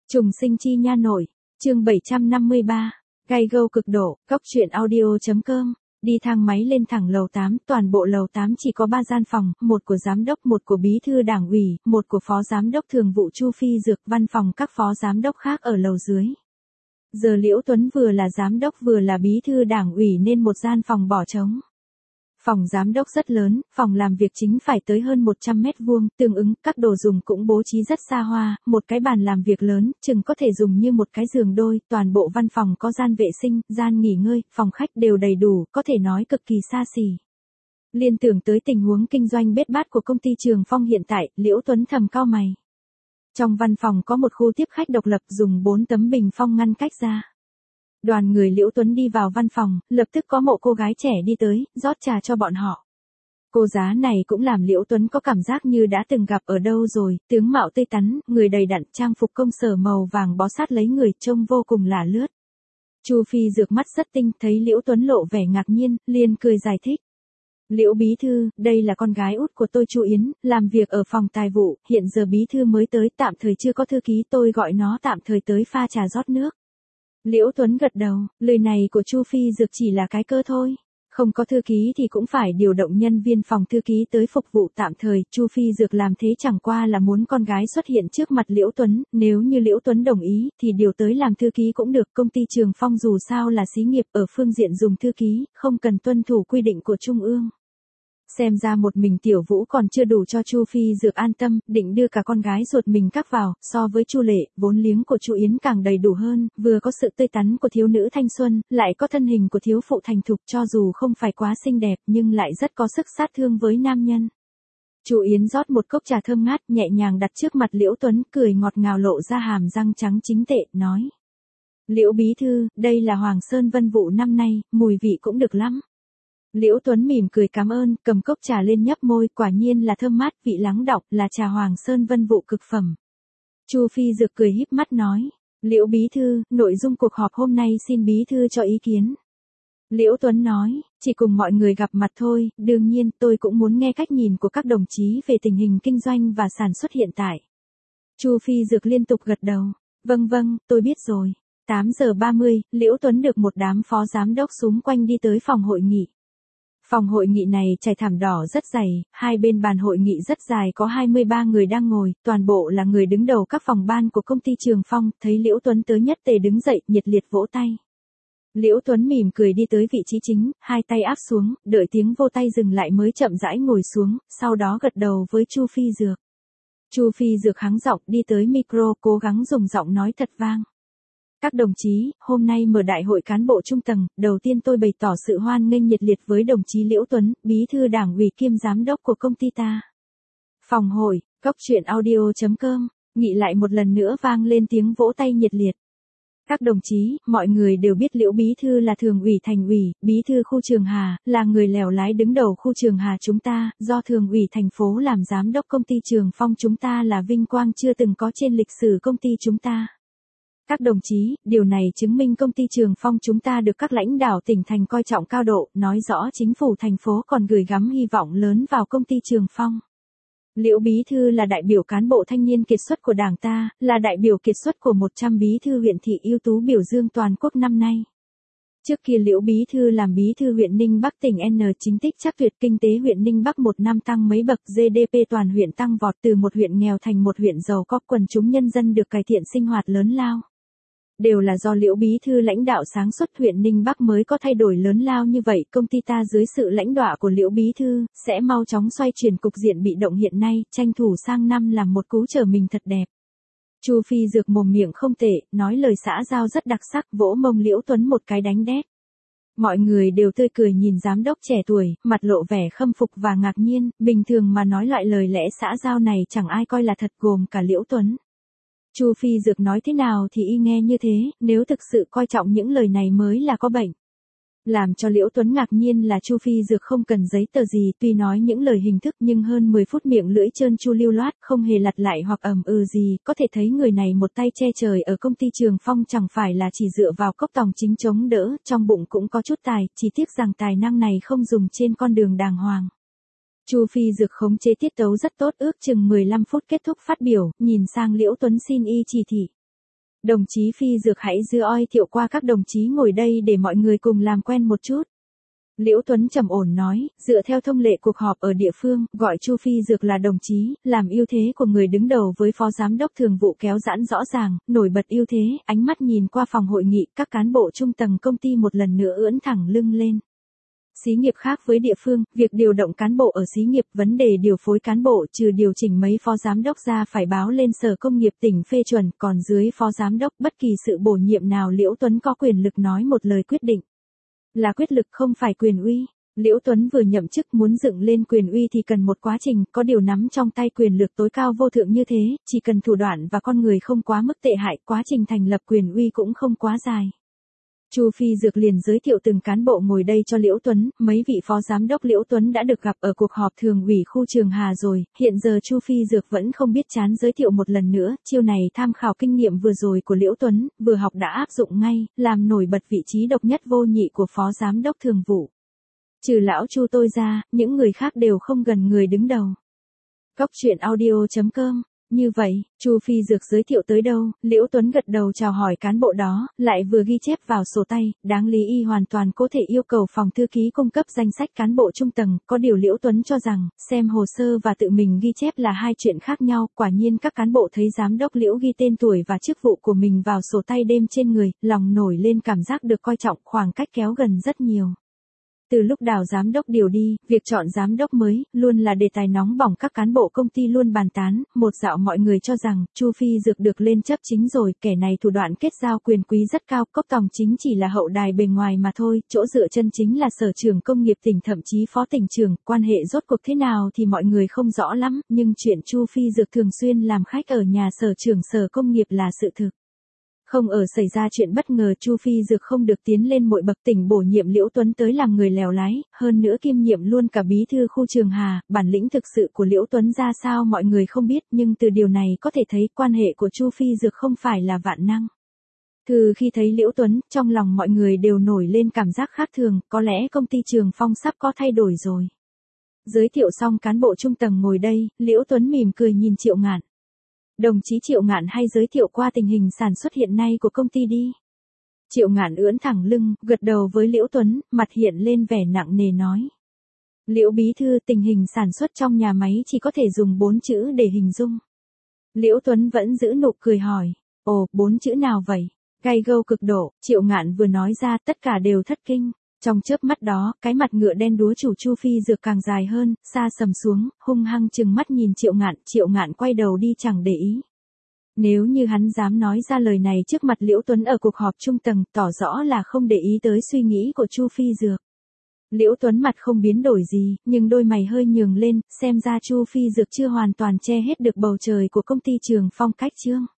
Trùng sinh chi nha nội, chương 753, gay go cực độ, góc truyện audio.com, đi thang máy lên thẳng lầu 8, toàn bộ lầu 8 chỉ có 3 gian phòng, một của giám đốc, một của bí thư đảng ủy, một của phó giám đốc thường vụ Chu Phi Dược, văn phòng các phó giám đốc khác ở lầu dưới. Giờ Liễu Tuấn vừa là giám đốc vừa là bí thư đảng ủy nên một gian phòng bỏ trống. Phòng giám đốc rất lớn, phòng làm việc chính phải tới hơn 100 mét vuông, tương ứng, các đồ dùng cũng bố trí rất xa hoa, một cái bàn làm việc lớn, chừng có thể dùng như một cái giường đôi, toàn bộ văn phòng có gian vệ sinh, gian nghỉ ngơi, phòng khách đều đầy đủ, có thể nói cực kỳ xa xỉ. Liên tưởng tới tình huống kinh doanh bết bát của công ty Trường Phong hiện tại, Liễu Tuấn thầm cau mày. Trong văn phòng có một khu tiếp khách độc lập dùng 4 tấm bình phong ngăn cách ra. Đoàn người Liễu Tuấn đi vào văn phòng, lập tức có một cô gái trẻ đi tới, rót trà cho bọn họ. Cô giá này cũng làm Liễu Tuấn có cảm giác như đã từng gặp ở đâu rồi, tướng mạo tươi tắn, người đầy đặn, trang phục công sở màu vàng bó sát lấy người, trông vô cùng lả lướt. Chu Phi Dược mắt rất tinh, thấy Liễu Tuấn lộ vẻ ngạc nhiên, liền cười giải thích. Liễu bí thư, đây là con gái út của tôi Chu Yến, làm việc ở phòng tài vụ, hiện giờ bí thư mới tới, tạm thời chưa có thư ký, tôi gọi nó tạm thời tới pha trà rót nước. Liễu Tuấn gật đầu, lời này của Chu Phi Dược chỉ là cái cơ thôi. Không có thư ký thì cũng phải điều động nhân viên phòng thư ký tới phục vụ tạm thời. Chu Phi Dược làm thế chẳng qua là muốn con gái xuất hiện trước mặt Liễu Tuấn. Nếu như Liễu Tuấn đồng ý thì điều tới làm thư ký cũng được. Công ty Trường Phong dù sao là xí nghiệp ở phương diện dùng thư ký, không cần tuân thủ quy định của Trung ương. Xem ra một mình Tiểu Vũ còn chưa đủ cho Chu Phi Dược an tâm, định đưa cả con gái ruột mình cắp vào, so với Chu Lệ, vốn liếng của Chu Yến càng đầy đủ hơn, vừa có sự tươi tắn của thiếu nữ thanh xuân, lại có thân hình của thiếu phụ thành thục, cho dù không phải quá xinh đẹp nhưng lại rất có sức sát thương với nam nhân. Chu Yến rót một cốc trà thơm ngát, nhẹ nhàng đặt trước mặt Liễu Tuấn, cười ngọt ngào lộ ra hàm răng trắng chính tệ, nói: Liễu bí thư, đây là Hoàng Sơn Vân Vụ năm nay, mùi vị cũng được lắm. Liễu Tuấn mỉm cười cảm ơn, cầm cốc trà lên nhấp môi, quả nhiên là thơm mát, vị lắng đọng, là trà Hoàng Sơn Vân Vụ cực phẩm. Chu Phi Dược cười híp mắt nói: Liễu bí thư, nội dung cuộc họp hôm nay xin bí thư cho ý kiến. Liễu Tuấn nói: chỉ cùng mọi người gặp mặt thôi, đương nhiên tôi cũng muốn nghe cách nhìn của các đồng chí về tình hình kinh doanh và sản xuất hiện tại. Chu Phi Dược liên tục gật đầu: vâng, tôi biết rồi. 8 giờ 30, Liễu Tuấn được một đám phó giám đốc xúm quanh đi tới phòng hội nghị. Phòng hội nghị này trải thảm đỏ rất dày, hai bên bàn hội nghị rất dài có 23 người đang ngồi, toàn bộ là người đứng đầu các phòng ban của công ty Trường Phong, thấy Liễu Tuấn tới nhất tề đứng dậy, nhiệt liệt vỗ tay. Liễu Tuấn mỉm cười đi tới vị trí chính, hai tay áp xuống, đợi tiếng vô tay dừng lại mới chậm rãi ngồi xuống, sau đó gật đầu với Chu Phi Dược. Chu Phi Dược hắng giọng đi tới micro, cố gắng dùng giọng nói thật vang. Các đồng chí, hôm nay mở đại hội cán bộ trung tầng, đầu tiên tôi bày tỏ sự hoan nghênh nhiệt liệt với đồng chí Liễu Tuấn, bí thư đảng ủy kiêm giám đốc của công ty ta. Phòng hội, góc truyện audio.com, nghị lại một lần nữa vang lên tiếng vỗ tay nhiệt liệt. Các đồng chí, mọi người đều biết Liễu bí thư là thường ủy thành ủy, bí thư khu Trường Hà, là người lèo lái đứng đầu khu Trường Hà chúng ta, do thường ủy thành phố làm giám đốc công ty Trường Phong chúng ta là vinh quang chưa từng có trên lịch sử công ty chúng ta. Các đồng chí, điều này chứng minh công ty Trường Phong chúng ta được các lãnh đạo tỉnh thành coi trọng cao độ, nói rõ chính phủ thành phố còn gửi gắm hy vọng lớn vào công ty Trường Phong. Liễu bí thư là đại biểu cán bộ thanh niên kiệt xuất của Đảng ta, là đại biểu kiệt xuất của 100 bí thư huyện thị ưu tú biểu dương toàn quốc năm nay. Trước kia Liễu bí thư làm bí thư huyện Ninh Bắc tỉnh N chính tích chắc tuyệt, kinh tế huyện Ninh Bắc một năm tăng mấy bậc, GDP toàn huyện tăng vọt, từ một huyện nghèo thành một huyện giàu có, quần chúng nhân dân được cải thiện sinh hoạt lớn lao. Đều là do Liễu bí thư lãnh đạo sáng suốt, huyện Ninh Bắc mới có thay đổi lớn lao như vậy, công ty ta dưới sự lãnh đạo của Liễu bí thư sẽ mau chóng xoay chuyển cục diện bị động hiện nay, tranh thủ sang năm làm một cú trở mình thật đẹp. Chu Phi Dược mồm miệng không tệ, nói lời xã giao rất đặc sắc, vỗ mông Liễu Tuấn một cái đánh đét. Mọi người đều tươi cười nhìn giám đốc trẻ tuổi, mặt lộ vẻ khâm phục và ngạc nhiên, bình thường mà nói loại lời lẽ xã giao này chẳng ai coi là thật, gồm cả Liễu Tuấn. Chu Phi Dược nói thế nào thì y nghe như thế, nếu thực sự coi trọng những lời này mới là có bệnh. Làm cho Liễu Tuấn ngạc nhiên là Chu Phi Dược không cần giấy tờ gì, tuy nói những lời hình thức nhưng hơn 10 phút miệng lưỡi trơn tru lưu loát, không hề lặt lại hoặc gì, có thể thấy người này một tay che trời ở công ty Trường Phong chẳng phải là chỉ dựa vào cốc tòng chính chống đỡ, trong bụng cũng có chút tài, chỉ tiếc rằng tài năng này không dùng trên con đường đàng hoàng. Chu Phi Dược khống chế tiết tấu rất tốt, ước chừng 15 phút kết thúc phát biểu, nhìn sang Liễu Tuấn xin y chỉ thị. Đồng chí Phi Dược hãy dưa oi thiệu qua các đồng chí ngồi đây để mọi người cùng làm quen một chút. Liễu Tuấn trầm ổn nói, dựa theo thông lệ cuộc họp ở địa phương, gọi Chu Phi Dược là đồng chí, làm ưu thế của người đứng đầu với phó giám đốc thường vụ kéo giãn rõ ràng, nổi bật ưu thế, ánh mắt nhìn qua phòng hội nghị, các cán bộ trung tầng công ty một lần nữa ưỡn thẳng lưng lên. Xí nghiệp khác với địa phương, việc điều động cán bộ ở xí nghiệp, vấn đề điều phối cán bộ trừ điều chỉnh mấy phó giám đốc ra phải báo lên Sở Công nghiệp tỉnh phê chuẩn, còn dưới phó giám đốc bất kỳ sự bổ nhiệm nào Liễu Tuấn có quyền lực nói một lời quyết định. Là quyết lực không phải quyền uy. Liễu Tuấn vừa nhậm chức muốn dựng lên quyền uy thì cần một quá trình, có điều nắm trong tay quyền lực tối cao vô thượng như thế, chỉ cần thủ đoạn và con người không quá mức tệ hại, quá trình thành lập quyền uy cũng không quá dài. Chu Phi Dược liền giới thiệu từng cán bộ ngồi đây cho Liễu Tuấn, mấy vị phó giám đốc Liễu Tuấn đã được gặp ở cuộc họp thường ủy khu Trường Hà rồi, hiện giờ Chu Phi Dược vẫn không biết chán giới thiệu một lần nữa, chiêu này tham khảo kinh nghiệm vừa rồi của Liễu Tuấn, vừa học đã áp dụng ngay, làm nổi bật vị trí độc nhất vô nhị của phó giám đốc thường vụ. Trừ lão Chu tôi ra, những người khác đều không gần người đứng đầu. Cóc truyện audio.com. Như vậy, Chu Phi Dược giới thiệu tới đâu, Liễu Tuấn gật đầu chào hỏi cán bộ đó, lại vừa ghi chép vào sổ tay, đáng lý y hoàn toàn có thể yêu cầu phòng thư ký cung cấp danh sách cán bộ trung tầng, có điều Liễu Tuấn cho rằng, xem hồ sơ và tự mình ghi chép là hai chuyện khác nhau, quả nhiên các cán bộ thấy giám đốc Liễu ghi tên tuổi và chức vụ của mình vào sổ tay đêm trên người, lòng nổi lên cảm giác được coi trọng, khoảng cách kéo gần rất nhiều. Từ lúc Đào giám đốc điều đi, việc chọn giám đốc mới luôn là đề tài nóng bỏng, các cán bộ công ty luôn bàn tán, một dạo mọi người cho rằng Chu Phi Dược được lên chấp chính rồi, kẻ này thủ đoạn kết giao quyền quý rất cao, Cốc Tòng chính chỉ là hậu đài bề ngoài mà thôi, chỗ dựa chân chính là Sở trưởng Công nghiệp tỉnh, thậm chí phó tỉnh trưởng, quan hệ rốt cuộc thế nào thì mọi người không rõ lắm, nhưng chuyện Chu Phi Dược thường xuyên làm khách ở nhà Sở trưởng Sở Công nghiệp là sự thực. Không ở xảy ra chuyện bất ngờ, Chu Phi Dược không được tiến lên mỗi bậc, tỉnh bổ nhiệm Liễu Tuấn tới làm người lèo lái, hơn nữa kiêm nhiệm luôn cả bí thư khu Trường Hà, bản lĩnh thực sự của Liễu Tuấn ra sao mọi người không biết, nhưng từ điều này có thể thấy quan hệ của Chu Phi Dược không phải là vạn năng. Từ khi thấy Liễu Tuấn, trong lòng mọi người đều nổi lên cảm giác khác thường, có lẽ công ty Trường Phong sắp có thay đổi rồi. Giới thiệu xong cán bộ trung tầng ngồi đây, Liễu Tuấn mỉm cười nhìn Triệu Ngạn. Đồng chí Triệu Ngạn hay giới thiệu qua tình hình sản xuất hiện nay của công ty đi. Triệu Ngạn ưỡn thẳng lưng, gật đầu với Liễu Tuấn, mặt hiện lên vẻ nặng nề nói. Liễu bí thư, tình hình sản xuất trong nhà máy chỉ có thể dùng 4 chữ để hình dung. Liễu Tuấn vẫn giữ nụ cười hỏi, ồ, 4 chữ nào vậy? Gay gâu cực độ, Triệu Ngạn vừa nói ra tất cả đều thất kinh. Trong chớp mắt đó, cái mặt ngựa đen đúa chủ Chu Phi Dược càng dài hơn, xa sầm xuống, hung hăng trừng mắt nhìn Triệu Ngạn quay đầu đi chẳng để ý. Nếu như hắn dám nói ra lời này trước mặt Liễu Tuấn ở cuộc họp trung tầng, tỏ rõ là không để ý tới suy nghĩ của Chu Phi Dược. Liễu Tuấn mặt không biến đổi gì, nhưng đôi mày hơi nhướng lên, xem ra Chu Phi Dược chưa hoàn toàn che hết được bầu trời của công ty Trường Phong cách chương.